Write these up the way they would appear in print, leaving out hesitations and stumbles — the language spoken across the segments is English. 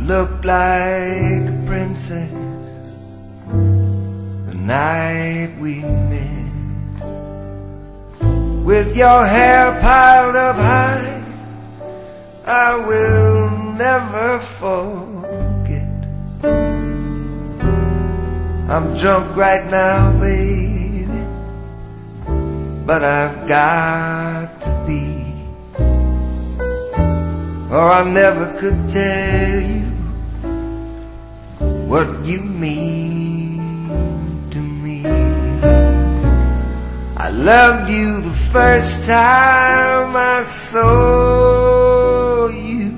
looked like a princess the night we met. With your hair piled up high, I will never forget. I'm drunk right now, baby, but I've got to be, or I never could tell you what you mean to me. I loved you the first time I saw you,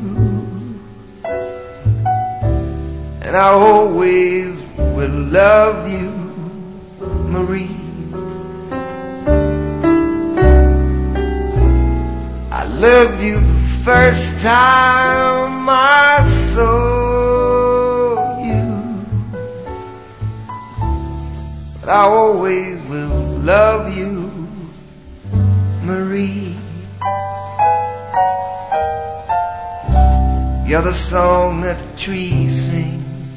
and I always will love you, Marie. I loved you the first time I saw you, but I always will love you, Marie. You're the song that the trees sing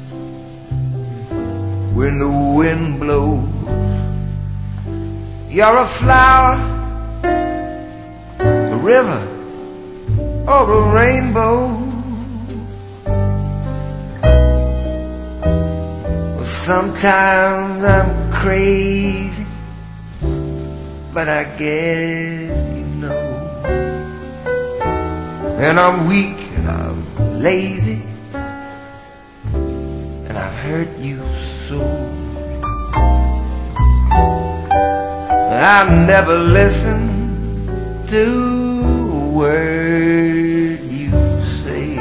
when the wind blows. You're a flower, a river, or a rainbow. Well, sometimes I'm crazy, but I guess you know. And I'm weak and I'm lazy, and I've hurt you so. I never listen to a word you say,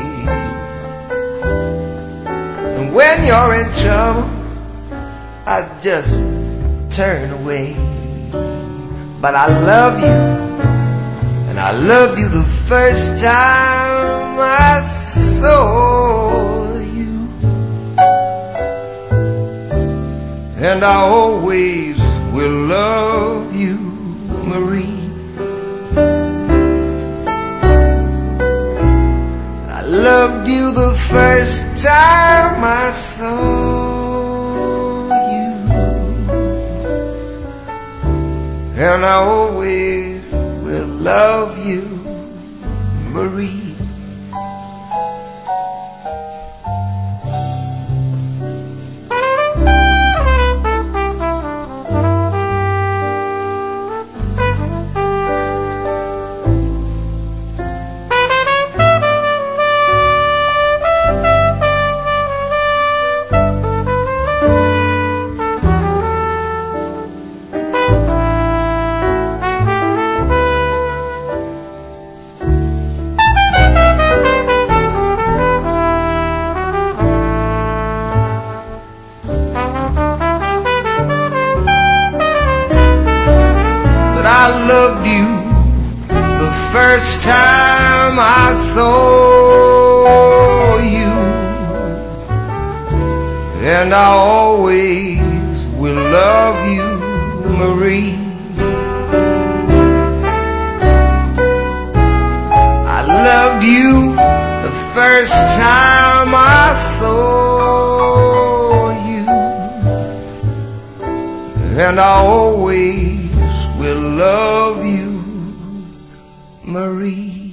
and when you're in trouble I just turn away. But I love you, and I loved you the first time I saw you, and I always will love you, Marie. I loved you the first time I saw you, and I always will love you, Marie. I loved you the first time I saw you, and I always will love you, Marie. I loved you the first time I saw you, and I always will love you, Marie.